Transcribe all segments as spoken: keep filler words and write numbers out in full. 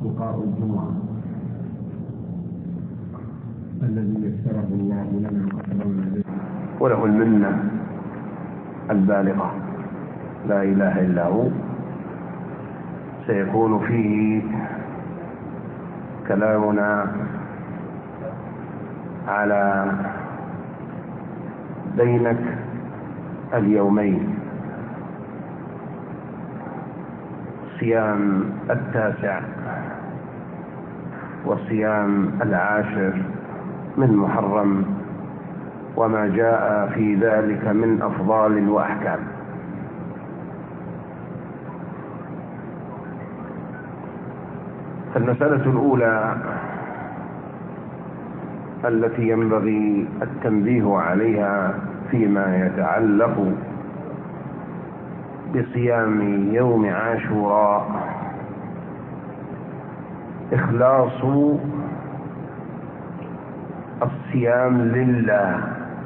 لقاء الجمعة الذي يسره الله لنا وأكرمنا به، وله المنة البالغة لا إله إلا هو. سيكون فيه كلامنا على بينك اليومين، صيام التاسع والصيام العاشر من محرم وما جاء في ذلك من أفضال وأحكام. المسألة الأولى التي ينبغي التنبيه عليها فيما يتعلق بصيام يوم عاشوراء إخلاص الصيام لله.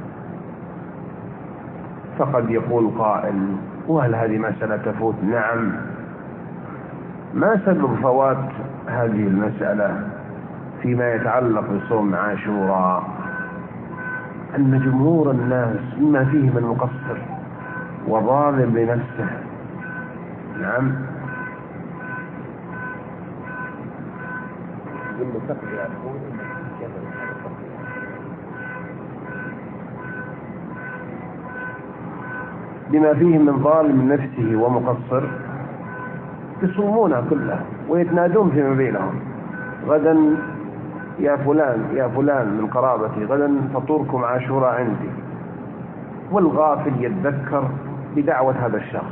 فقد يقول قائل: وهل هذه مسألة تفوت؟ نعم. ما سبب فوات هذه المسألة فيما يتعلق بصوم عاشوراء؟ أن جمهور الناس مما فيه من مقصر وظالم بنفسه. نعم. بما فيه من ظالم نفسه ومقصر يصومونها كلها ويتنادون فيما بينهم: غدا يا فلان يا فلان من قرابتي، غدا فطوركم عاشوراء عندي. والغافل يتذكر بدعوة هذا الشخص.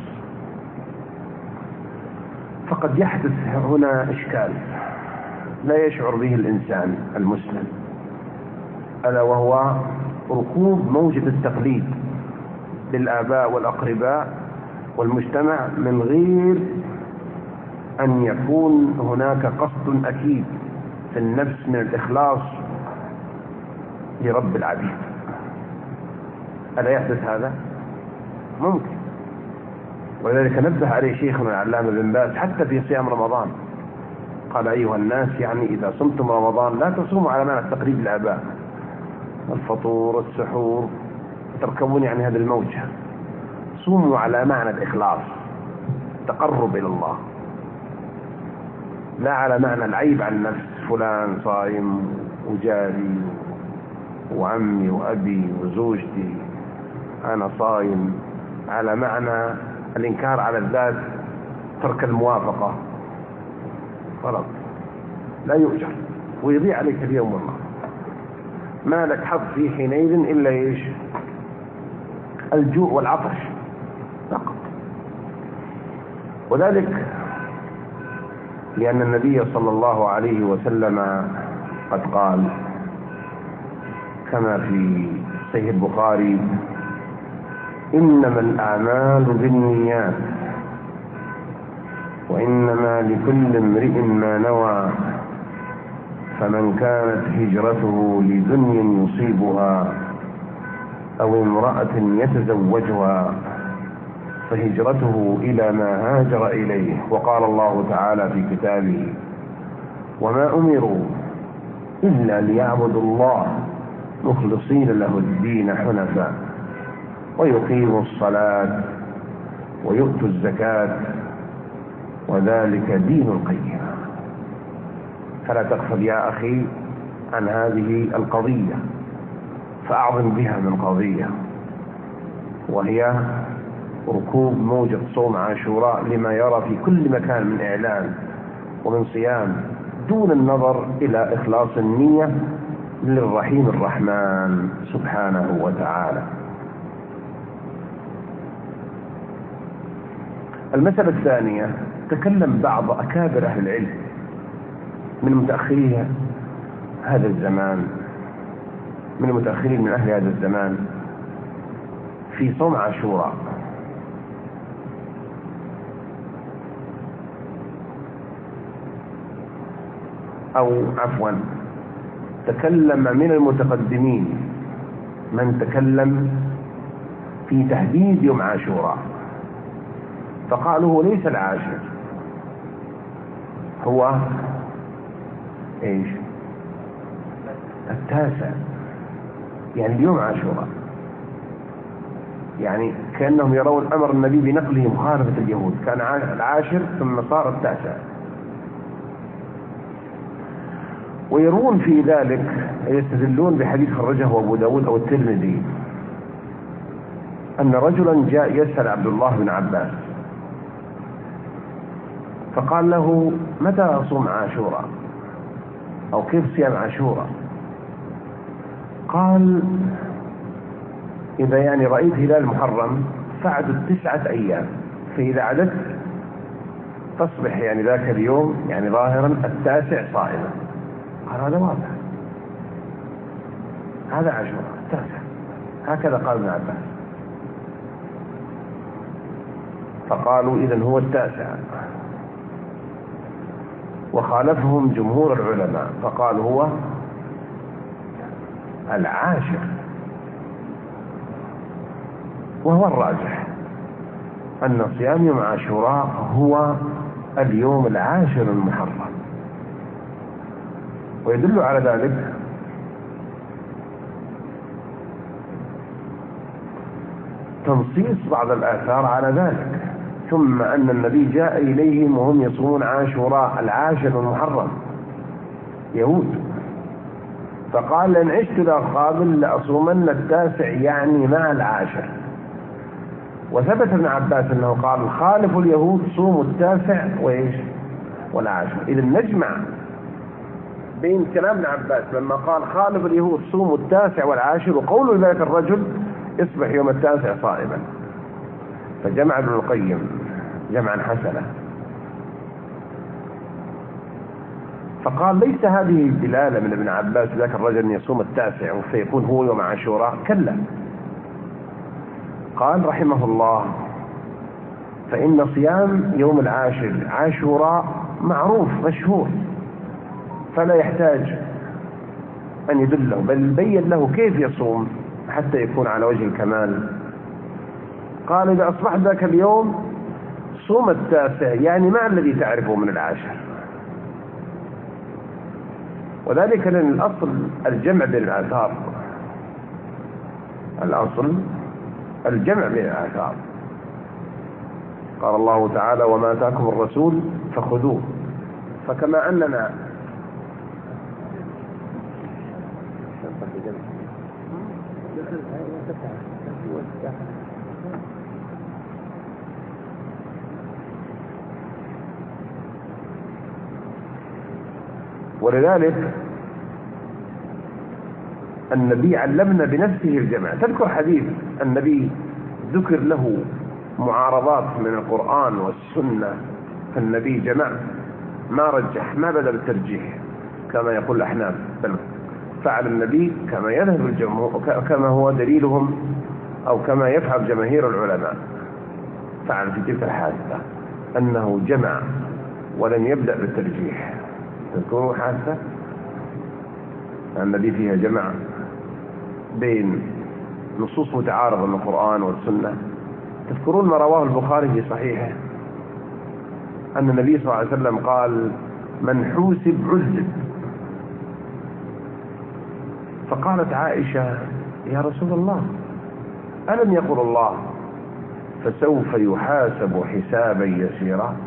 فقد يحدث هنا إشكال لا يشعر به الإنسان المسلم، ألا وهو ركوب موجة التقليد للآباء والأقرباء والمجتمع من غير أن يكون هناك قصد أكيد في النفس من الإخلاص لرب العبيد. ألا يحدث هذا؟ ممكن. ولذلك نبه عليه شيخنا العلامة بن باز حتى في صيام رمضان، قال: أيها الناس، يعني إذا صمتم رمضان لا تصوموا على معنى التقليد الآباء، الفطور والسحور تركبون يعني هذه الموجة. صوموا على معنى الإخلاص، تقرب إلى الله، لا على معنى العيب عن النفس: فلان صايم وجاري وعمي وأبي وزوجتي، أنا صايم. على معنى الإنكار على الذات، ترك الموافقة، غلط، لا يؤجر ويضيع عليك اليوم والله. ما لك حظ في حينئذ إلا إيش؟ الجوع والعطش فقط. وذلك لأن النبي صلى الله عليه وسلم قد قال كما في صحيح البخاري: إنما الأعمال بالنيات وإنما لكل امرئ ما نوى، فمن كانت هجرته لدنيا يصيبها أو امرأة يتزوجها فهجرته إلى ما هاجر إليه. وقال الله تعالى في كتابه: وما أمروا إلا ليعبدوا الله مخلصين له الدين حنفاء ويقيموا الصلاة ويؤتوا الزكاة وذلك دين القيم. فلا تغفل يا أخي عن هذه القضية، فأعظم بها من قضية، وهي ركوب موجة صوم عاشوراء لما يرى في كل مكان من إعلان ومن صيام، دون النظر إلى إخلاص النية للرحيم الرحمن سبحانه وتعالى. المسألة الثانية: تكلم بعض أكابر أهل العلم من متأخري هذا الزمان، من المتأخرين من أهل هذا الزمان، في صوم عاشوراء. أو عفوا تكلم من المتقدمين من تكلم في تهديد يوم عاشوراء، فقالوا ليس العاشر، هو ايش؟ التاسع، يعني اليوم عاشوراء، يعني كأنهم يرون أمر النبي بنقله مخالفة اليهود، كان العاشر ثم صار التاسع. ويرون في ذلك يستدلون بحديث خرجه أبو داود أو الترمذي أن رجلا جاء يسأل عبد الله بن عباس فقال له: متى أصوم عاشوراء أو كيف صيام عاشوراء؟ قال: إذا يعني رأيت هلال محرم فعدد تسعة أيام، فإذا عددت تصبح يعني ذاك اليوم يعني ظاهرا التاسع صائما. قال: هذا واضح، هذا عاشوراء التاسع، هكذا قال ابن عباس. فقالوا: إذن هو التاسع. وخالفهم جمهور العلماء فقال هو العاشر، وهو الراجح أن صيام يوم عاشوراء هو اليوم العاشر المحرم. ويدل على ذلك تنصيص بعض الآثار على ذلك، ثم أن النبي جاء إليهم وهم يصومون عاشوراء العاشر المحرم يهود، فقال: لن عشت لأقابل لأصومن التاسع، يعني مع العاشر. وثبت ابن عباس أنه قال: خالف اليهود صوموا التاسع وإيش والعاشر. إذا نجمع بين كلام ابن عباس لما قال خالف اليهود صوموا التاسع والعاشر وقول ذلك الرجل اصبح يوم التاسع صائما. فجمع ابن القيم جمعا حسنا، فقال: ليس هذه الدلالة من ابن عباس ذاك الرجل أن يصوم التاسع وسيكون هو يوم عاشوراء، كلا. قال رحمه الله: فإن صيام يوم العاشر عاشوراء معروف مشهور، فلا يحتاج أن يدله، بل بين له كيف يصوم حتى يكون على وجه الكمال. قال: إذا أصبح ذاك اليوم صوم التاسع، يعني مع الذي تعرفه من العاشر. وذلك لأن الأصل الجمع بين الآثار، الأصل الجمع بين الآثار. قال الله تعالى: وما آتاكم الرسول فخذوه. فكما أننا ولذلك النبي علمنا بنفسه الجمع. تذكر حديث النبي ذكر له معارضات من القرآن والسنة، فالنبي جمع، ما رجح، ما بدأ بالترجيح كما يقول الأحناف، بل فعل النبي كما يذهب الجمهور، كما هو دليلهم أو كما يفعل جماهير العلماء. فعل في تلك الحادثة أنه جمع ولم يبدأ بالترجيح. تذكروا حادثة النبي فيها جمع بين نصوص متعارضة من القرآن والسنة. تذكرون ما رواه البخاري في صحيحه أن النبي صلى الله عليه وسلم قال: من حوسب عذب. فقالت عائشة: يا رسول الله، ألم يقل الله فسوف يحاسب حسابا يسيرا؟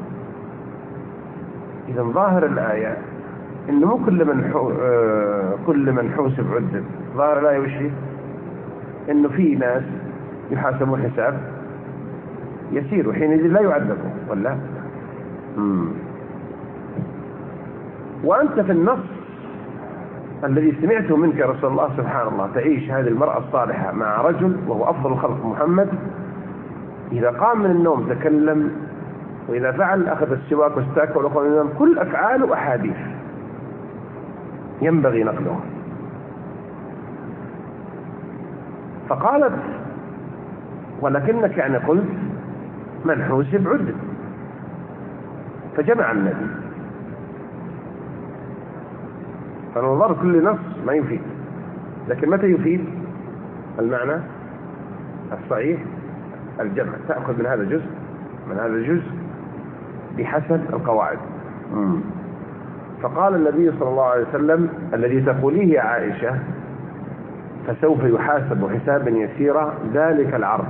إذا ظاهر الآية إنه مو كل من حو... كل من حوسب عذب. ظاهر الآية وشي؟ إنه في ناس يحاسبون حساب يسير وحينئذ لا يعذبون، ولا؟ مم. وأنت في النص الذي سمعته منك يا رسول الله سبحان الله تعيش هذه المرأة الصالحة مع رجل وهو أفضل الخلق محمد، إذا قام من النوم تكلم، وإذا فعل أخذ السواك واستاك ولقوا من النوم، كل أفعاله أحاديث ينبغي نقلها. فقالت: ولكنك يعني قلت من حوسب عذب. فجمع النبي. فنظر كل نص ما يفيد، لكن متى يفيد المعنى الصحيح؟ الجمع. تأخذ من هذا جزء من هذا الجزء بحسب القواعد. مم. فقال النبي صلى الله عليه وسلم: الذي تقوليه يا عائشة فسوف يحاسب حسابا يسيرا ذلك العرض،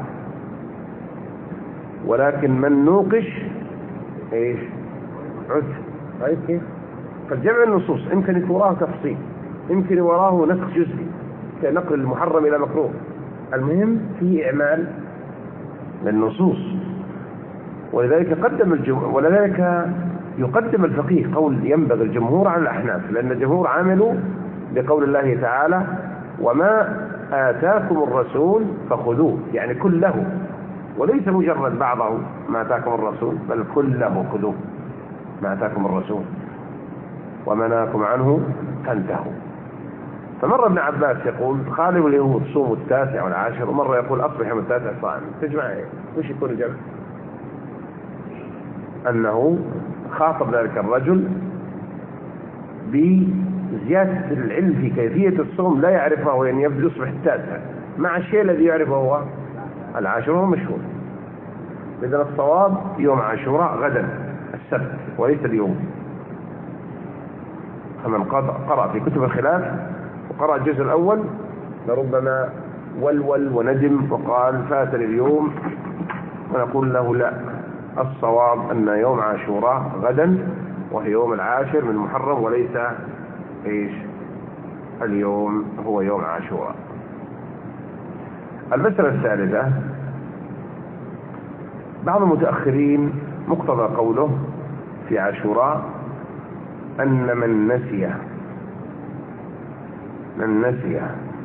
ولكن من نوقش ايش عد. طيب كيف؟ فالجمع النصوص يمكن يكون وراه تفصيل، يمكن وراه نسخ جزئي كنقل المحرم الى مكروه، المهم في اعمال للنصوص. ولذلك قدم الجمهور، ولذلك يقدم الفقيه قول ينبغي الجمهور على الأحناف، لأن الجمهور عملوا بقول الله تعالى: وما آتاكم الرسول فخذوه، يعني كله، وليس مجرد بعضه ما آتاكم الرسول، بل كله خذوه ما آتاكم الرسول وما نهاكم عنه فانتهوا. فمر ابن عباس يقول: خالفوا اليهود صوموا التاسع والعاشر، ومرة يقول أصبح يوم التاسع صائم. تجمع ايه؟ وش يكون الجمع؟ أنه خاطب ذلك الرجل بزيادة العلم في كيفية الصوم لا يعرفه، يعني يبدو يصبح التاسع مع الشيء الذي يعرفه هو العاشر وهو مشهور. إذن الصواب يوم عاشوراء غدا السبت وليس اليوم. فمن قرأ في كتب الخلاف وقرأ الجزء الأول لربما ولول وندم وقال فاتني اليوم، ونقول له لا، الصواب أن يوم عاشوراء غدا وهو يوم العاشر من محرم، وليس إيش اليوم هو يوم عاشوراء. المسألة الثالثة: بعض المتأخرين مقتضى قوله في عاشوراء أن من نسي من نسي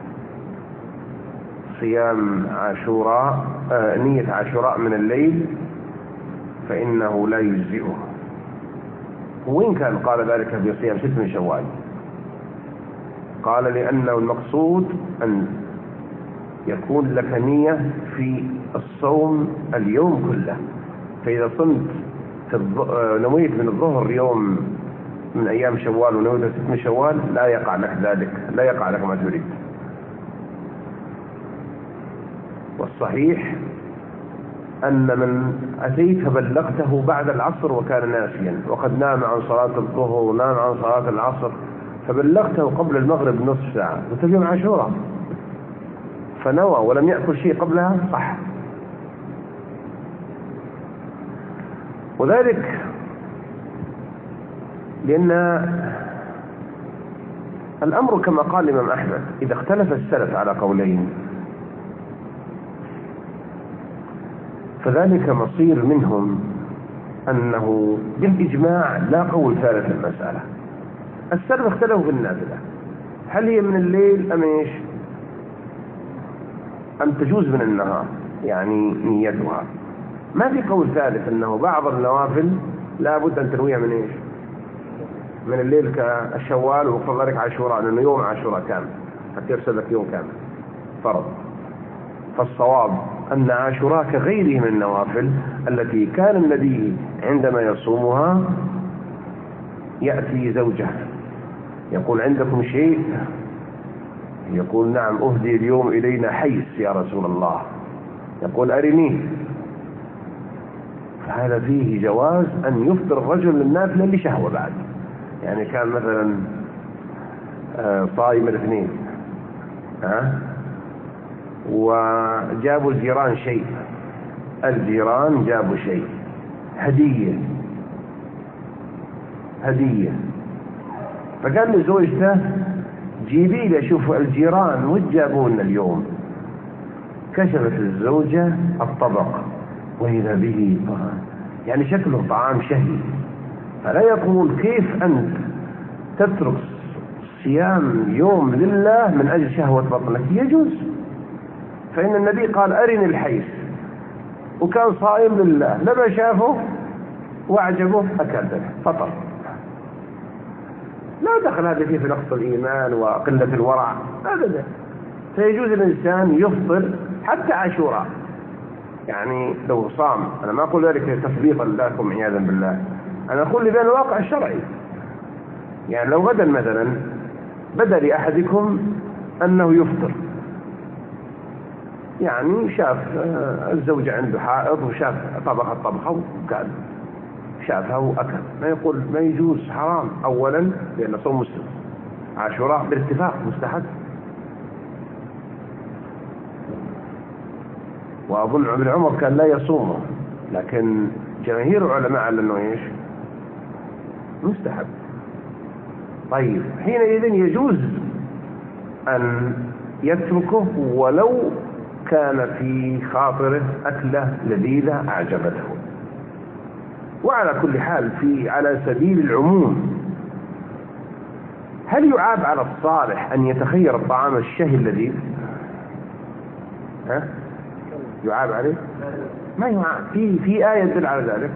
صيام عاشوراء آه نية عاشوراء من الليل فإنه لا يجزئه، وإن كان قال ذلك في صيام ست من شوال. قال لأنه المقصود أن يكون لك نية في الصوم اليوم كله، فإذا صمت نويت من الظهر يوم من أيام شوال ونويت ست من شوال لا يقع لك ذلك، لا يقع لك ما تريد. والصحيح أن من أتيت فبلغته بعد العصر وكان ناسيا وقد نام عن صلاة الظهر ونام عن صلاة العصر، فبلغته قبل المغرب نصف ساعة وتجمع عاشوراء فنوى ولم يأكل شيء قبلها، صح. وذلك لأن الأمر كما قال الإمام أحمد: إذا اختلف السلف على قولين فذلك مصير منهم أنه بالإجماع لا قول ثالث المسألة. السلف اختلفوا في النافلة، هل هي من الليل أم إيش؟ أم تجوز من النهار، يعني نيتها. ما في قول ثالث أنه بعض النوافل لا بد أن تنويها من إيش؟ من الليل كالشوال وقصد ذلك عاشوراء، لأنه يوم عاشوراء كامل حتى يرسل لك يوم كامل فرض. فالصواب أن عاشوراء كغيره من النوافل التي كان النبي عندما يصومها يأتي زوجه يقول: عندكم شيء؟ يقول: نعم، أهدي اليوم إلينا حيث يا رسول الله. يقول: أرنيه. فهذا فيه جواز أن يفطر الرجل النافلة لشهوة بعد، يعني كان مثلا صايم الاثنين ها وجابوا الجيران شيء، الجيران جابوا شيء هدية هدية فقال لزوجته: جيبي لي أشوف الجيران وش جابوا لنا اليوم. كشفت الزوجة الطبق وإذا به طعام، يعني شكله طعام شهي. فلا يقول: كيف أنت تترك صيام يوم لله من أجل شهوة بطنك؟ يجوز، فإن النبي قال: أرني الحيث، وكان صائم لله، لما شافه وأعجبه أكل فطر. لا دخل هذا فيه في نقص الإيمان وقلة الورع أبدا. فيجوز الإنسان يفطر حتى عاشوراء، يعني لو صام. أنا ما أقول ذلك تثبيطا لكم عياذا بالله، أنا أقول لبين الواقع الشرعي. يعني لو غدا مثلا بدا لأحدكم أنه يفطر، يعني شاف الزوجة عنده حائض وشاف طبخ الطبخة وقال شافها وأكل، ما يقول ما يجوز حرام. أولا لأن صوم مسلم، عاشوراء باتفاق مستحب، وأظن ابن عمر كان لا يصومه، لكن جماهير العلماء على أنه إيش مستحب. طيب حينئذ يجوز أن يتركه ولو كان في خاطره أكلة لذيذة أعجبته. وعلى كل حال في على سبيل العموم، هل يعاب على الصالح أن يتخير الطعام الشهي اللذيذ؟ ها؟ يعاب عليه؟ ما يعاب. في في آية تدل على ذلك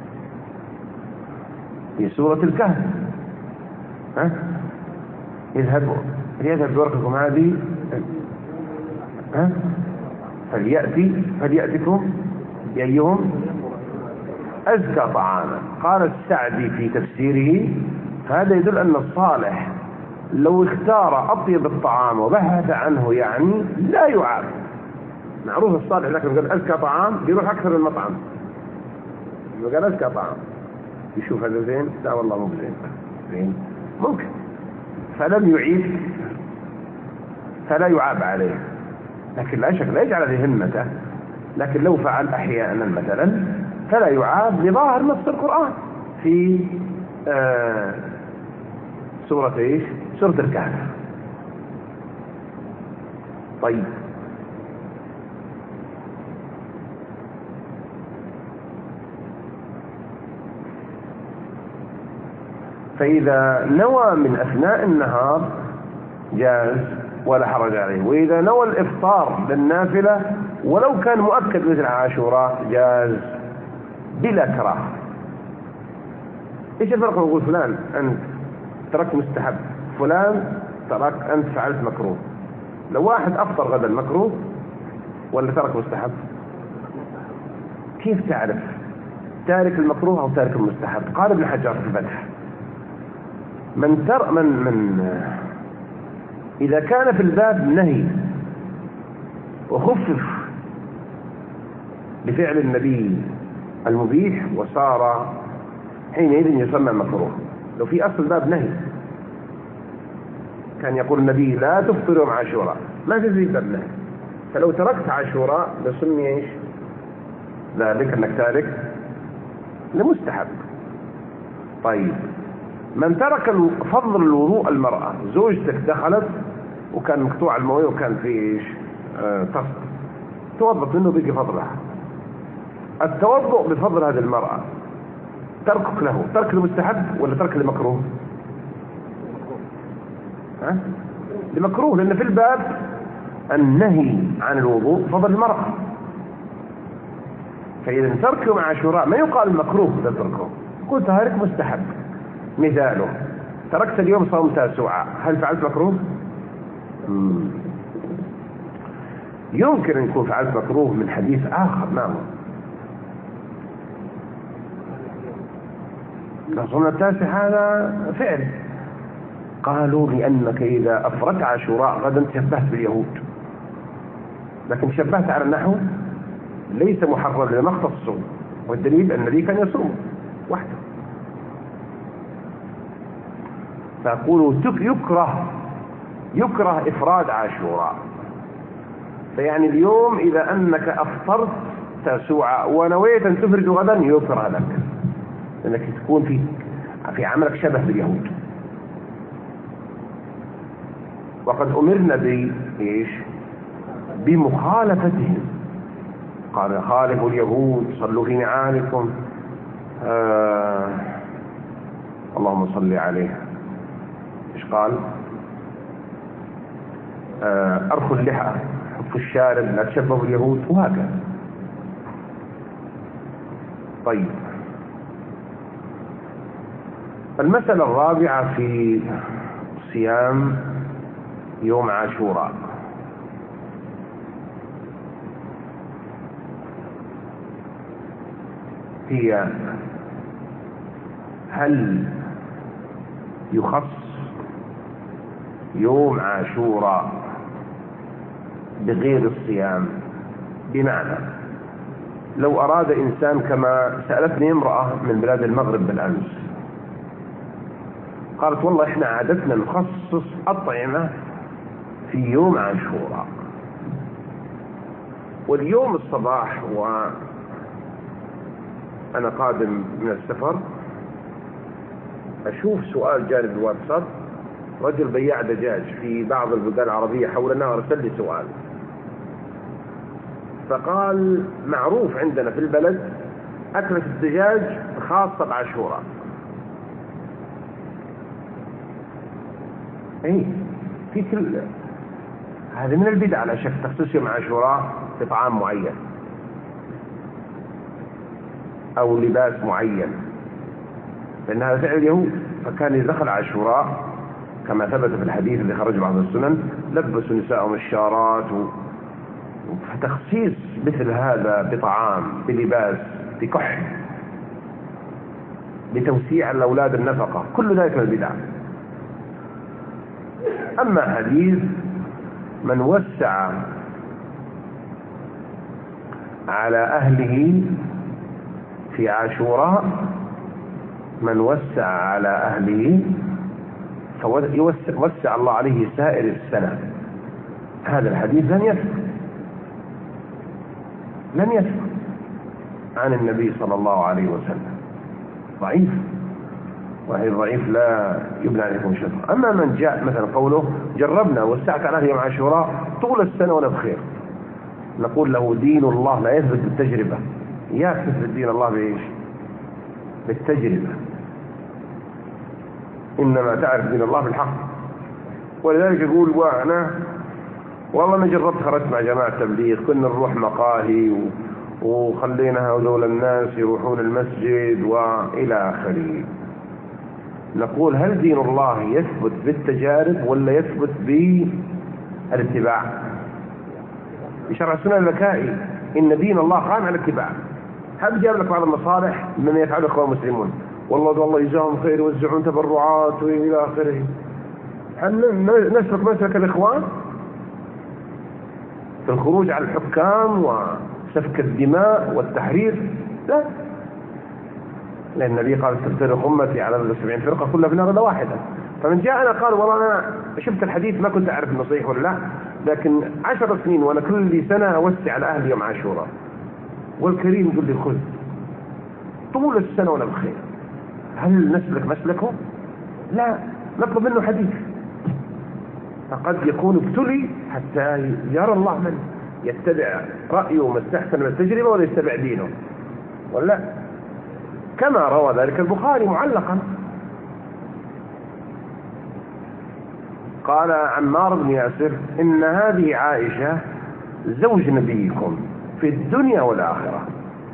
في سورة الكهف. ها؟ اذهبوا ليذهب بورقكم هذه، ها؟ فليأتي فليأتكم بأيهم أزكى طعاما. قال السعدي في تفسيره: هذا يدل أن الصالح لو اختار أطيب الطعام وبحث عنه يعني لا يعاب. معروف الصالح لكن قال أزكى طعام بيروح أكثر من المطعم، قال أزكى طعام يشوف هذا زين، لا والله مو زين، زين ممكن، فلم يعيب فلا يعاب عليه. لكن لا شك لا يجعل في همته، لكن لو فعل أحيانا مثلا فلا يعاب لظاهر نص القرآن في آه سورة ايش؟ سورة الكهف. طيب فإذا نوى من أثناء النهار جاز ولا حرج عليه، وإذا نوى الإفطار للنافلة ولو كان مؤكد مثل عاشوراء جاز بلا كراهة. إيش الفرق؟ نقول فلان أنت تركت مستحب، فلان ترك أنت فعلت مكروه. لو واحد أفطر غدا مكروه ولا ترك مستحب، كيف تعرف تارك المكروه أو تارك المستحب؟ قال ابن حجر في الفتح: من تر من من إذا كان في الباب نهي وخفف بفعل النبي المبيح وصار حينئذ يسمى مكروه. لو في أصل الباب نهي كان يقول النبي لا تفطر يوم عاشوراء، ما تزيد باب نهي، فلو تركت عاشوراء لسمي ايش ذلك؟ انك تارك لمستحب. طيب من ترك فضل الوضوء، المرأة زوجتك دخلت وكان مقطوع المويه وكان في ايش آه تصل، توضط منه بيجي فضلها. التوضؤ بفضل هذه المرأة تركك له ترك لمستحب ولا ترك لمكروه؟ ها؟ لمكروه، لأن في الباب النهي عن الوضوء فضل المرأة. فإذا ترك يوم عاشوراء ما يقال مكروه تتركه، يقول تارك مستحب. مثاله: تركت اليوم صوم تاسوعاء، هل فعلت مكروه؟ مم. يمكن أن يكون فعلت مكروه من حديث آخر. ما هو صوم التاسع هذا فعل، قالوا لأنك إذا أفرت عاشوراء غدا شبهت باليهود، لكن شبهت على النحو ليس محرم لما اختصوا، والدليل أن النبي كان يصوم وحده. فأقولوا يكره يكره إفراد عاشوراء. فيعني اليوم إذا أنك أفطرت تاسوعاء ونويت أن تفرد غدا يكره لك، لأنك تكون في في عملك شبه باليهود. وقد أمرنا بإيش؟ بمخالفتهم. قال: خالفوا اليهود، صلوا في نعالكم. آه اللهم صل عليه. إيش قال؟ آه أرخوا اللحى، حفوا الشارب، لا تشبهوا اليهود، وهكذا. طيب المسألة الرابعة في صيام يوم عاشوراء: هي هل يخص يوم عاشوراء بغير الصيام؟ بمعنى لو أراد إنسان، كما سألتني امرأة من بلاد المغرب بالأمس، قالت والله إحنا عادتنا نخصص أطعمة في يوم عاشوراء، واليوم الصباح وأنا قادم من السفر أشوف سؤال جانب الواتساب، رجل بياع دجاج في بعض البلدان العربية حولنا وارسل لي سؤال، فقال معروف عندنا في البلد أكلة الدجاج خاصة بعاشوراء. اي في كل هذه من البدع على شك تخصيص يوم عاشوراء بطعام معين او لباس معين، لان هذا فعل اليهود. فكان إذا دخل عاشوراء كما ثبت في الحديث اللي خرج بعض السنن لبسوا نساءهم الشارات و... فتخصيص مثل هذا بطعام بلباس بكحل لتوسيع الأولاد النفقة، كل ذلك من البدع. أما حديث من وسع على أهله في عاشوراء، من وسع على أهله فوسع الله عليه سائر السنة، هذا الحديث لن يثبت لن يثبت عن النبي صلى الله عليه وسلم، ضعيف، وهي الضعيف لا يبنى عليكم شطر. أما من جاء مثلا قوله جربنا وسعت على يوم عاشوراء طول السنة ولا بخير، نقول له دين الله لا يثبت بالتجربة، يثبت دين الله بإيش؟ بالتجربة، إنما تعرف دين الله بالحق. ولذلك يقول وانا والله ما جربت، خرجت مع جماعة تبليغ، كنا نروح مقاهي و... وخلينا هذول الناس يروحون المسجد وإلى آخره. نقول هل دين الله يثبت بالتجارب ولا يثبت بالاتباع؟ بشرع السنة البكائي إن دين الله قائم على الاتباع. هل جاب لك بعض المصالح من يفعله الإخوان المسلمون، والله والله يجزاهم خير يوزعون تبرعات وإلى آخره، هل نسلك مسلك الإخوان في الخروج على الحكام وسفك الدماء والتحرير؟ لا، لأن النبي قال تفترق أمتي على سبعين فرقة كلها في نار واحدة. فمن جاءنا قال والله أنا شفت الحديث ما كنت أعرف النصيح ولا لا، لكن عشر سنين وأنا كل سنة أوسع على أهلي يوم عاشوراء، والكريم يقول لي خذ طول السنة ولا بخير، هل نسلك مسلكه؟ لا، نطلب منه حديث، فقد يكون ابتلي حتى يرى الله من يتبع رأيه ما استحسن من التجربة ولا يتبع دينه ولا، كما روى ذلك البخاري معلقا. قال عمار بن ياسر إن هذه عائشة زوج نبيكم في الدنيا والآخرة،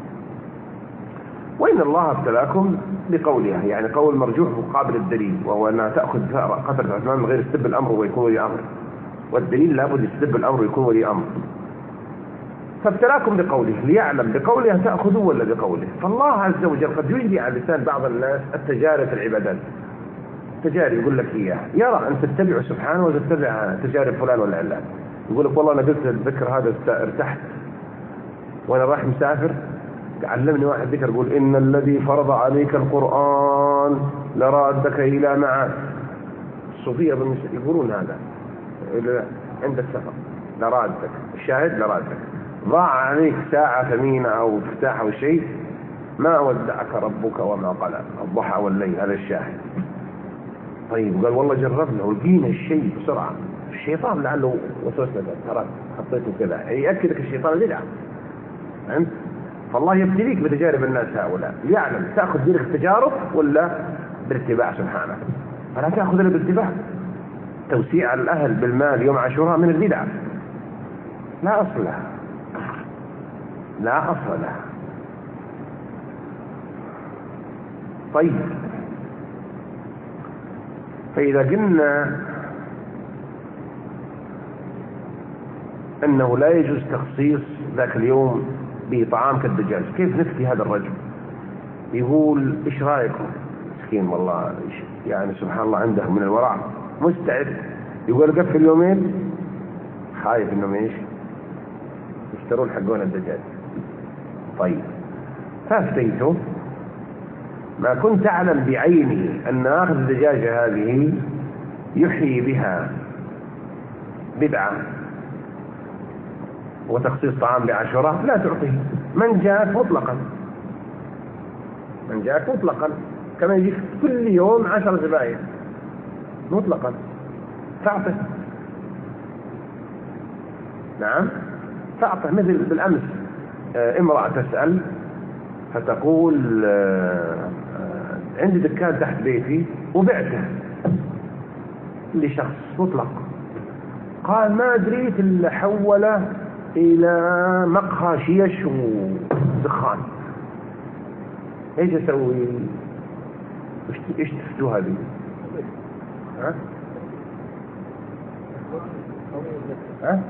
وإن الله ابتلاكم بقولها، يعني قول مرجوح مقابل الدليل، وهو أنها تأخذ قدر عثمان من غير استب الأمر ويكون ولي أمر، والدليل لابد يستب الأمر ويكون ولي أمر. فابتلاكم بقوله ليعلم بقولها تأخذوا ولا بقوله. فالله عز وجل قد يجري على لسان بعض الناس التجارب في العبادات، تجارب يقول لك إياها، يرى أن تتبع سبحانه وتتبع تجارب فلان ولا علان، يقول لك والله أنا قلت الذكر هذا ارتحت وأنا رايح مسافر، علمني واحد ذكر يقول إن الذي فرض عليك القرآن لرادك إلى معاد. الصوفية يقولون هذا عند السفر، لرادك، الشاهد لرادك، ضاع عليك ساعة ثمينة أو افتتاح أو شيء، ما ودعك ربك وما قلى، الضحى والليل، هذا الشاهد. طيب قال والله جربنا ولقينا الشيء بسرعة، الشيطان لعله وسوسنا ترى حطيته كذا، يأكدك الشيطان بدعة. فهمت؟ فالله يبتليك بتجارب الناس هؤلاء ليعلم تأخذ دينك التجارب ولا باتباع سبحانه، فلا تأخذ إلا باتباع. توسيع الأهل بالمال يوم عاشوراء من البدع، لا أصل لها، لا أصل لها. طيب، فإذا قلنا أنه لا يجوز تخصيص ذاك اليوم بطعام كالدجاج، كيف نفتي هذا الرجل؟ يقول إيش رأيكم؟ مسكين والله يعني سبحان الله عنده من الورع، مستعد يقول قفل يومين، خايف إنهم إيش يشترون حقون الدجاج. طيب، فافتيته ما كنت أعلم بعيني أن أخذ الدجاجة هذه يحيي بها بدعة وتخصيص طعام بعشرة، لا تعطيه. من جاءك مطلقا، من جاءك مطلقا كما يجيك كل يوم عشر زبائن مطلقا تعطه. نعم تعطه. مثل بالأمس امرأة تسأل فتقول عندي دكان تحت بيتي وبعته لشخص مطلق، قال ما أدريت إلا حوله إلى مقهى شيش ودخان، ايش اسوي؟ ايش تفتوها هذه؟ ها؟ ها؟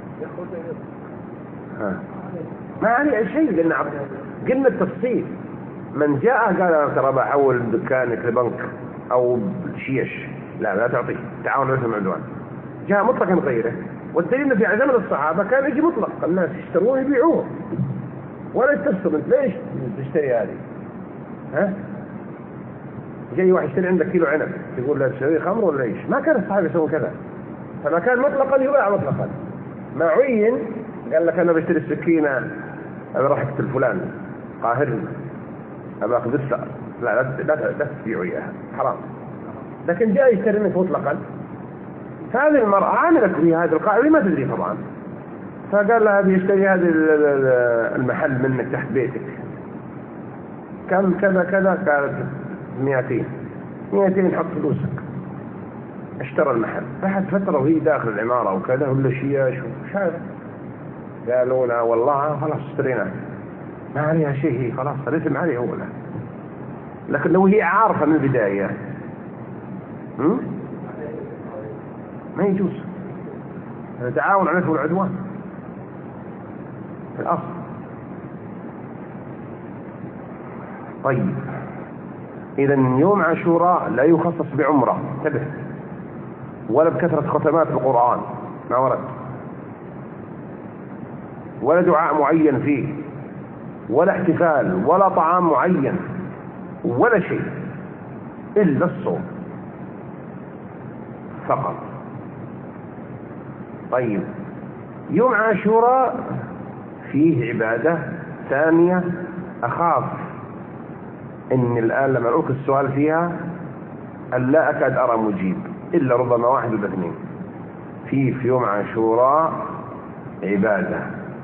ها؟ ما عليه شيء، قلنا قلنا التفصيل. من جاء قال انا ترى بحول دكانك لبنك او شيش، لا لا تعطيه، تعاون مثل العدوان. جاء مطلقا غيره، والدليل في زمن الصحابه كان يجي مطلق، الناس يشتروه يبيعوه ولا يستفسر انت ليش تشتري هذه؟ ها؟ جاي واحد يشتري عندك كيلو عنب تقول له تشتري خمر ولا ايش؟ ما كان الصحابه يسوون كذا، فما كان مطلقا يباع مطلقا. ما عين قال لك انا بشتري السكينه انا راح اقتل فلان قاهرني ابى اخذ الثأر، لا لا لا, لا تبيعوا اياها، حرام. لكن جاي يشتري منك مطلقا، هذه المرأة عاملك في هذه القاعدة ما تدري طبعا، فقال لها بيشتري هذا المحل منك تحت بيتك كم كذا كذا، قالت مئتين مئتين حط فلوسك. اشترى المحل بعد فترة وهي داخل العمارة وكذا ولا شياش وش هذا، قالوا لنا والله خلاص اشتريناه ما عليها شيء، هي خلاص الاسم عليه هو له. لكن لو هي عارفة من البداية هم؟ ما يجوز، هذا تعاون على الإثم والعدوان في الأصل. طيب إذا يوم عاشوراء لا يخصص بعمرة، انتبه، ولا بكثرة ختمات القرآن، ما ورد، ولا دعاء معين فيه، ولا احتفال، ولا طعام معين، ولا شيء إلا الصوم فقط. طيب يوم عاشوراء فيه عبادة ثانية أخاف إن الآن لما ألقي السؤال فيها أن لا أكاد أرى مجيب إلا ربما واحد ولا اثنين. في في يوم عاشوراء عبادة.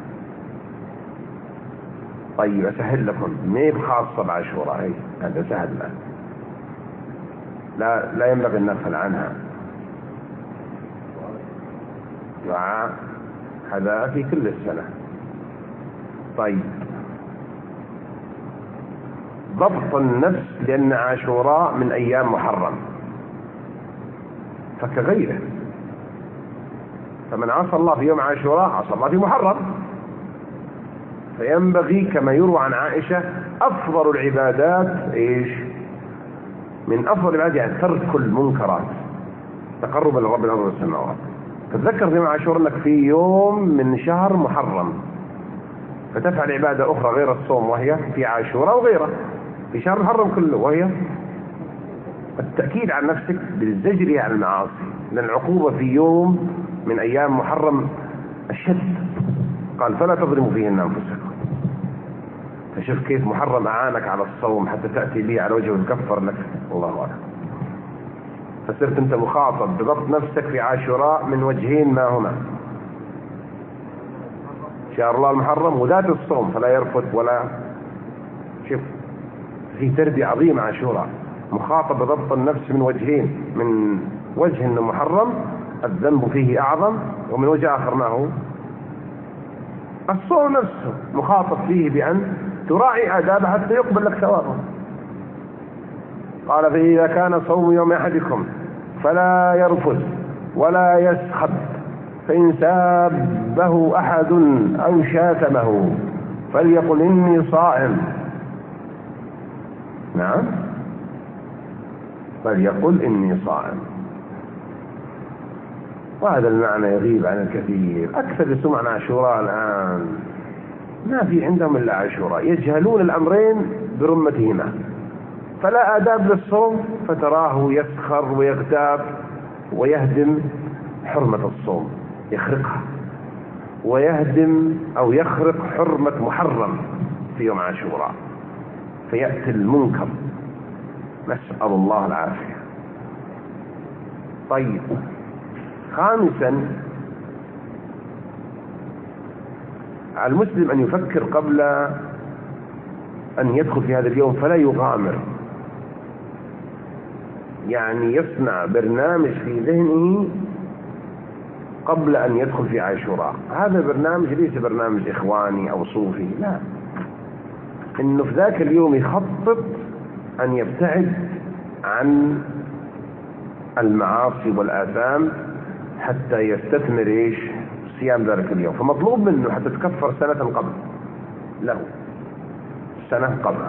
طيب أسهل لكم، ما هي خاصة بعاشوراء، هي هذا سهل الآن، لا لا ينبغي النغفل عنها. دعاء هذا في كل السنة. طيب ضبط النفس، لأن عاشوراء من أيام محرم فكغيره، فمن عصى الله في يوم عاشوراء عصى الله في محرم. فينبغي كما يروى عن عائشة أفضل العبادات إيش؟ من أفضل العبادات يعني ترك المنكرات تقربا لرب الأرض والسماوات. تتذكر في عاشوراء أنك في يوم من شهر محرم فتفعل عبادة أخرى غير الصوم، وهي في عاشوراء وغيره في شهر محرم كله، وهي التأكيد على نفسك بالزجر عن المعاصي، لأن العقوبة في يوم من أيام محرم الشد، قال فلا تظلموا فيهن أنفسكم. فشوف كيف محرم أعانك على الصوم حتى تأتي به على وجه وتكفر لك، الله أكبر. فصرت أنت مخاطب بضبط نفسك في عاشوراء من وجهين ما هما: شهر الله المحرم وذات الصوم فلا يرفض ولا. شوف في تربية عظيمة عاشوراء، مخاطب بضبط النفس من وجهين، من وجه انه محرم الذنب فيه اعظم، ومن وجه اخر ما هو الصوم نفسه مخاطب فيه بان تراعي آدابه حتى يقبل لك ثوابه. قال فإذا كان صوم يوم احدكم فلا يرفث ولا يسخط، فإن سابه أحد أو شاتمه فليقل إني صائم. نعم فليقل إني صائم. وهذا المعنى يغيب عن الكثير. أكثر يسمع عن عاشوراء الآن ما في عندهم إلا عاشوراء، يجهلون الأمرين برمتهما، فلا آداب للصوم فتراه يسخر ويغتاب ويهدم حرمة الصوم، يخرقها، ويهدم أو يخرق حرمة محرم في يوم عاشوراء، فيأتي المنكر، نسأل الله العافية. طيب، خامسا، على المسلم أن يفكر قبل أن يدخل في هذا اليوم فلا يغامر، يعني يصنع برنامج في ذهنه قبل أن يدخل في عاشوراء. هذا برنامج ليس برنامج إخواني أو صوفي، لا، إنه في ذاك اليوم يخطط أن يبتعد عن المعاصي والآثام حتى يستثمر إيش صيام ذلك اليوم. فمطلوب منه حتى تكفر سنة قبل له، سنة قبل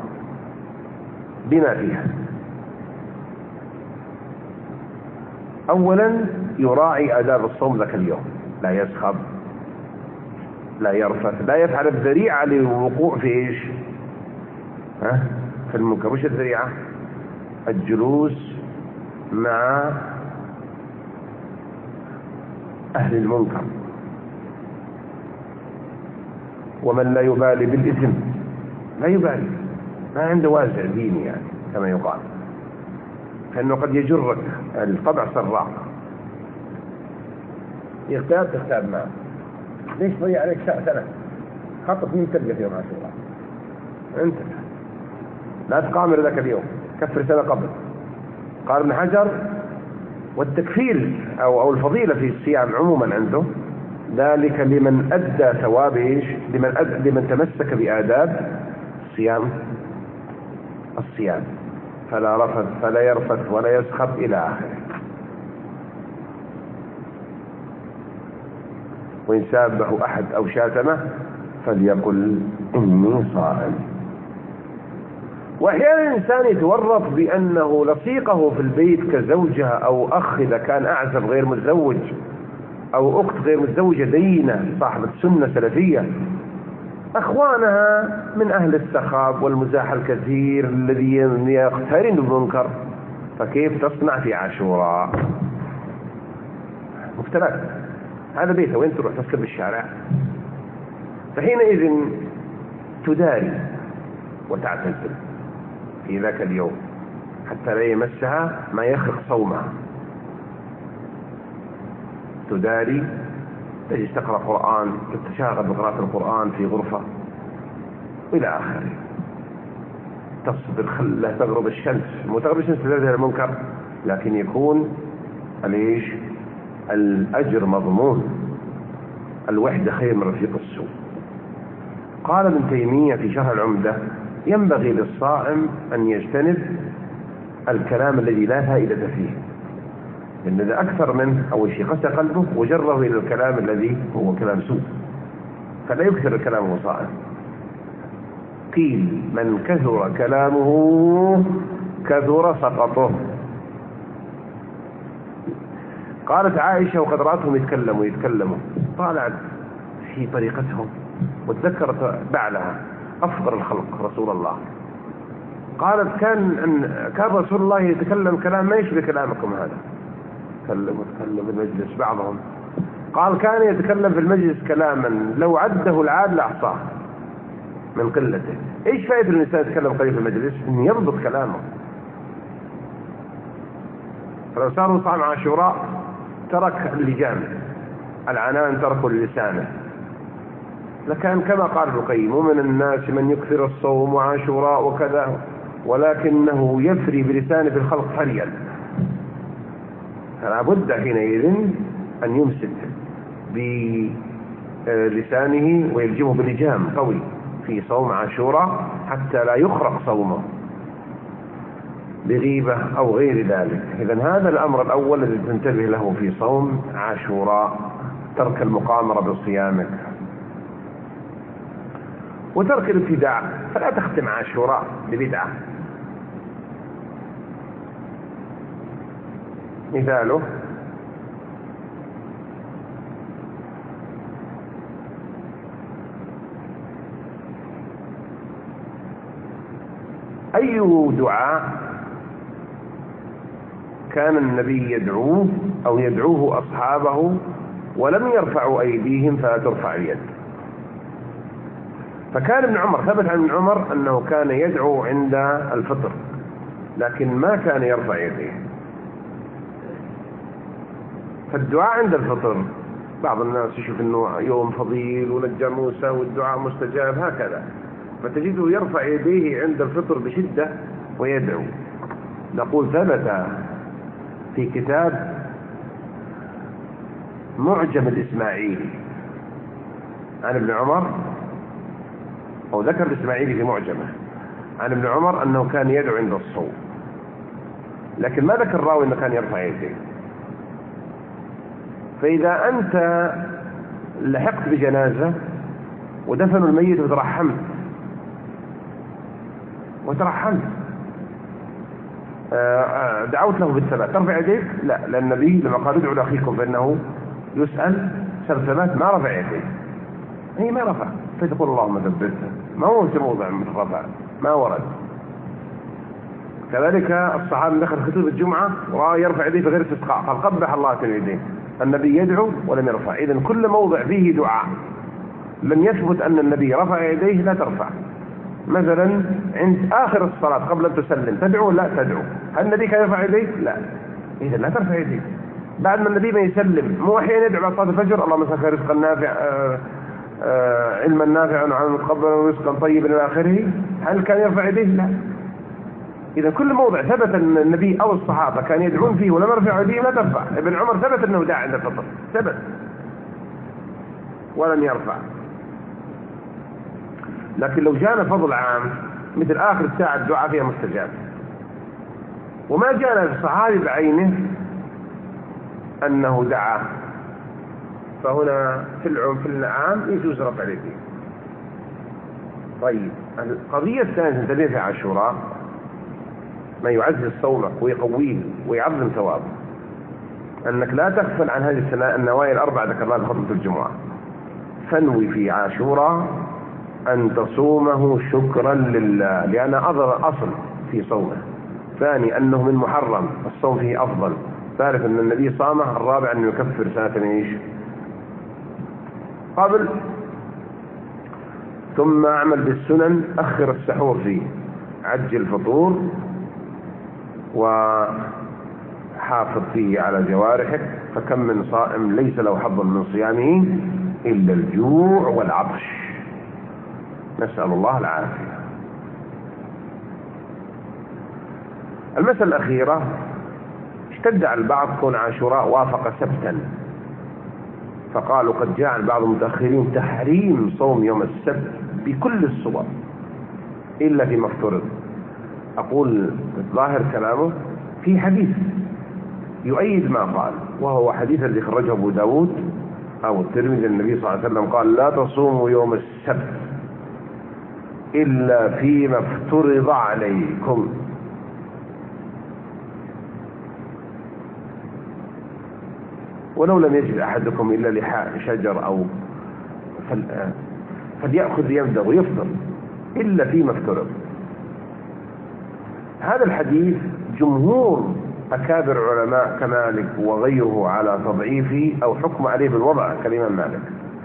بما فيها. أولا يراعي آداب الصوم ذاك اليوم، لا يسخب، لا يرفث، لا يفعل الذريعة للوقوع في إيش ها في المنكر. وش الذريعة؟ الجلوس مع أهل المنكر، ومن لا يبالي بالإثم لا يبالي، ما عنده وازع ديني يعني كما يقال، فإنه قد يجرك الطبع سراق، يغتاب تغتاب معه. ليش ضيع عليك سنة؟ خطط مين تلقى في يوم عاشوراء؟ أنت لا تقامر ذاك اليوم، كفر سنة قبل. قال ابن حجر: والتكفير أو أو الفضيلة في الصيام عموما عنده ذلك لمن أدى ثواب إيش؟ لمن أدى لمن تمسك بآداب صيام الصيام، فلا رفث فلا يرفث ولا يسخب إلى آخره. وإن سابه أحد أو شاتمه فليقل إني صائم. وأحيانا الإنسان يتورط بأنه لصيقه في البيت كزوجها أو أخ إذا كان أعزب غير متزوج، أو أخت غير متزوجة دينة صاحبة سنة سلفية، أخوانها من أهل السخاب والمزاح الكثير الذي يقترن بالمنكر، فكيف تصنع في عاشوراء؟ مفترات، هذا بيته، وين تروح تسكب بالشارع؟ فحينئذ تداري وتعتزل في ذاك اليوم حتى لا يمسها ما يخرق صومها. تداري، تجلس تقرأ قرآن، تتشاغل بقراءة القرآن في غرفة إلى آخره. تصبر، خلها تغرب الشمس، مو تغرب الشمس تزال المنكر، لكن يكون ليش الأجر مضمون. الوحدة خير من رفيق السوء. قال ابن تيمية في شرح العمدة: ينبغي للصائم أن يجتنب الكلام الذي لا فائدة فيه، لأن إذا أكثر منه أول شيء قسى قلبه وجره إلى الكلام الذي هو كلام سوء، فلا يكثر الكلام وهو صائم. قيل: من كثر كلامه كثر سقطه. قالت عائشة: وقد رأتهم يتكلموا يتكلموا طالعت في طريقتهم وتذكرت بعلها أفضل الخلق رسول الله، قالت: كان أن كان رسول الله يتكلم كلام ما يشبه كلامكم هذا. تكلم وتكلم في المجلس بعضهم، قال: كان يتكلم في المجلس كلاما لو عده العاد لأحصاه من قلته. إيش فائدة الإنسان يتكلم قليل في المجلس؟ إن يضبط كلامه. فلو صاروا صام عاشوراء ترك اللجام، العنان تركوا لسانه، لكان كما قال ابن القيم: ومن الناس من يكثر الصوم وعاشوراء وكذا ولكنه يفري بلسانه في الخلق فريا. فلا بد حينئذ أن يمسك بلسانه ويلجمه بلجام قوي في صوم عاشوراء حتى لا يخرق صومه بغيبة أو غير ذلك. إذن هذا الأمر الأول الذي تنتبه له في صوم عاشوراء: ترك المقامرة بصيامك وترك الابتداع. فلا تختم عاشوراء ببدعة. مثاله: أي دعاء كان النبي يدعوه أو يدعوه أصحابه ولم يرفعوا أيديهم فلا ترفع اليد. فكان ابن عمر ثبت عن ابن عمر أنه كان يدعو عند الفطر لكن ما كان يرفع يديه. فالدعاء عند الفطر بعض الناس يشوف أنه يوم فضيل ونجى موسى والدعاء مستجاب هكذا، فتجده يرفع يديه عند الفطر بشدة ويدعو. نقول ثبت في كتاب معجم الإسماعيلي عن ابن عمر، أو ذكر الإسماعيلي في معجمه عن ابن عمر أنه كان يدعو عند الصوم، لكن ما ذكر الراوي أنه كان يرفع يديه. فإذا أنت لحقت بجنازة ودفنوا الميت وترحمت وترحمت دعوت له بالثبات ترفع يديك؟ لا، لأن النبي لما قال ادعوا لأخيكم فإنه يسأل ثبات ما رفع يديه، هي ما رفع، فتقول اللهم ثبته، ما هو موضع من الرفع، ما ورد. كذلك الصحابي دخل خطيب الجمعة ويرفع يديه في غير استسقاء قال قبح الله يديه، النبي يدعو ولم يرفع. إذن كل موضع فيه دعاء لم يثبت أن النبي رفع يديه لا ترفع. مثلا عند آخر الصلاة قبل أن تسلم تدعو لا تدعو، هل النبي كان يرفع يديه؟ لا، إذا لا ترفع يديه. بعد ما النبي ما يسلم مو أحيانا يدعو بعد صلاة الفجر اللهم سخر رزقا نافع آآ آآ علما نافعا وعملا متقبلا ورزقا طيبا إلى آخره، هل كان يرفع يديه؟ لا. إذا كل موضع ثبت أن النبي أو الصحابة كان يدعون فيه ولم يرفع يديه لا ترفع. ابن عمر ثبت أنه دعا عند الفطر، ثبت ولم يرفع. لكن لو جاءنا فضل عام مثل آخر الساعة الدعاء فيها مستجاب، وما جاءنا الصحابي بعينه أنه دعا، فهنا في العام في العام يجوز رفع اليدين. طيب القضية الثانية تنتبه في عاشوراء ما يعزز صومك ويقويه ويعظم ثوابه، أنك لا تغفل عن هذه النوايا الأربعة ذكرناها في خطبة الجمعة. فانوي في عاشوراء أن تصومه شكرا لله لأن أظهر أصل في صومه. ثاني أنه من محرم الصوم فيه أفضل. ثالث أن النبي صامه. الرابع أنه يكفر سنة ايش قبل. ثم أعمل بالسنن، أخر السحور فيه، عجل الفطور وحافظ فيه على جوارحك، فكم من صائم ليس له حظ من صيامه إلا الجوع والعطش، نسأل الله العافية. المسألة الأخيرة، اشتد على البعض كون عاشوراء وافق سبتا، فقالوا قد جاء عن بعض المتأخرين تحريم صوم يوم السبت بكل الصور إلا فيما افترض. أقول ظاهر كلامه في حديث يؤيد ما قال، وهو حديث الذي خرجه أبو داود أو الترمذي. النبي صلى الله عليه وسلم قال لا تصوموا يوم السبت إلا فيما افترض عليكم. ولو لم يجد أحدكم إلا لحاء شجر أو فليأخذ يده ويفطر إلا فيما افترض. هذا الحديث جمهور أكابر علماء كمالك وغيره على تضعيفه أو حكم عليه بالوضع كالإمام مالك.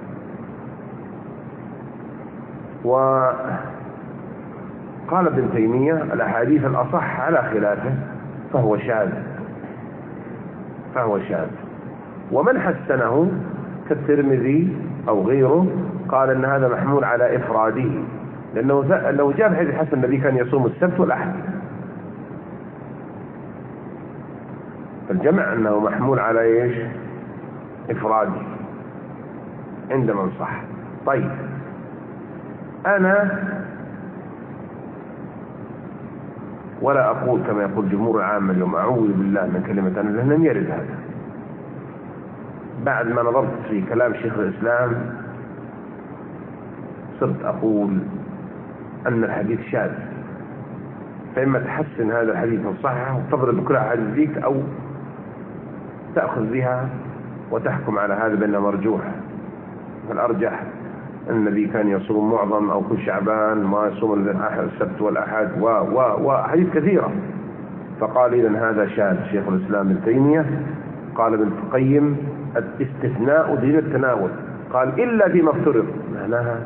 وقال ابن تيمية الأحاديث الأصح على خلافه فهو شاذ فهو شاذ ومن حسنه كالترمذي أو غيره قال أن هذا محمول على إفراده، لأنه لو جاء بحديث حسن النبي كان يصوم السبت والأحد، فالجمع أنه محمول على إيش؟ إفراده عند من صح. طيب أنا ولا أقول كما يقول جمهور العامة اليوم أعوذ بالله من كلمة أنا، لأن لم يرد هذا. بعد ما نظرت في كلام شيخ الإسلام صرت أقول أن الحديث شاذ، فإما تحسن هذا الحديث وتصححه وتضرب بكل أحاديث ذيك، أو تأخذ بها وتحكم على هذا بأنه مرجوح. فالأرجح النبي كان يصوم معظم أو كل شعبان ما يصوم السبت والأحد و و وحديث كثيرة. فقال إذن هذا شاذ. شيخ الإسلام ابن تيمية قال ابن القيم الاستثناء دليل التناول، قال إلا فيما افترض، معناها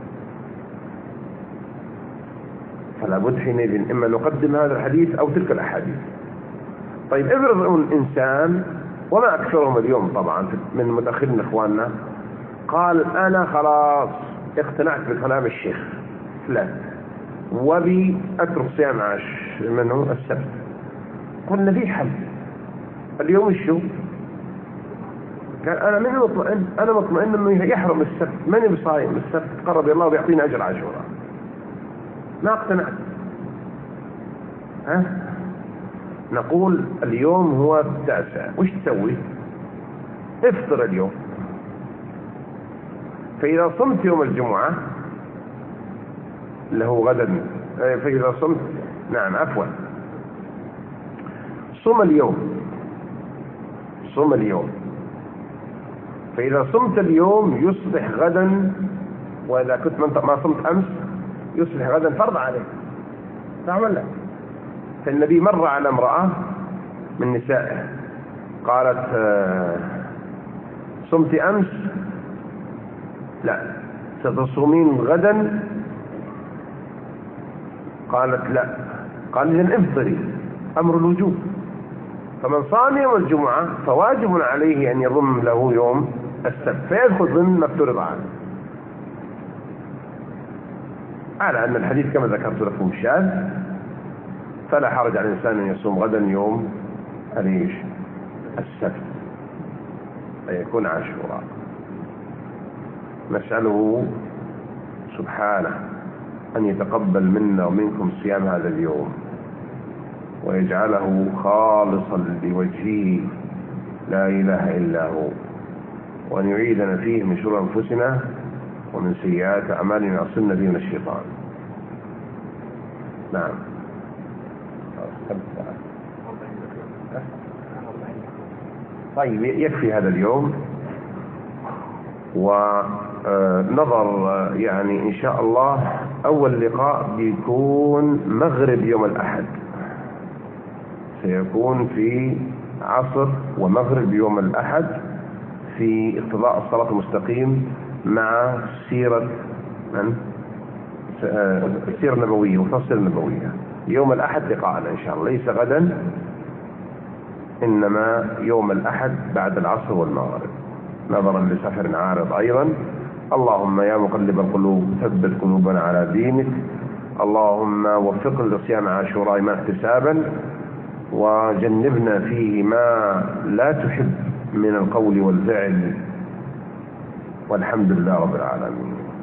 فلا بد حينئذ إما نقدم هذا الحديث أو تلك الأحاديث. طيب افرض أن إنسان، وما أكثرهم اليوم طبعا من متأخرين إخواننا، قال أنا خلاص اقتنعت بكلام الشيخ فلان وبي أترك صيام عاش منه السبت. قلنا في حل اليوم الشو قال أنا من مطمئن، أنا مطمئن أنه يحرم السبت، ماني بصايم السبت، قرب الله ويعطيني أجر عاشوراء، ما اقتنعت. ها نقول اليوم هو التاسع، وش تسوي؟ افطر اليوم. فإذا صمت يوم الجمعة اللي هو غدا، فإذا صمت نعم عفوا صم اليوم، صم اليوم. فإذا صمت اليوم يصبح غدا، وإذا كنت ما صمت أمس يصبح غدا فرض عليك تعمل لك. فالنبي مر على امرأة من نسائه قالت صمت أمس؟ لا. ستصومين غدا؟ قالت لا. قال إذن افطري، أمر الوجوب. فمن صام يوم الجمعة فواجب عليه أن يضم له يوم السبت فيدخل ضمن ما افترض عنه، على أن الحديث كما ذكرت لكم شاذ، فلا حرج على الإنسان أن يصوم غدا يوم العيش السبت فيكون عاشوراء. نسأله سبحانه أن يتقبل منا ومنكم صيام هذا اليوم ويجعله خالصا لوجهه لا إله إلا هو، وأن يعيدنا فيه من شرور أنفسنا ومن سيئات أعمالنا يعصمنا به من الشيطان. نعم. طيب يكفي هذا اليوم، ونظر يعني إن شاء الله أول لقاء بيكون مغرب يوم الأحد، سيكون في عصر ومغرب يوم الأحد في اقتضاء الصراط المستقيم مع سيرة من؟ السيرة النبوية وفصل النبوية. يوم الأحد لقاءنا إن شاء الله، ليس غدا إنما يوم الأحد بعد العصر والمغرب، نظرا لسفر عارض أيضا. اللهم يا مقلب القلوب ثبت قلوبنا على دينك، اللهم وفقنا لصيام عاشوراء ما احتسابا، وجنبنا فيه ما لا تحب من القول والفعل، والحمد لله رب العالمين.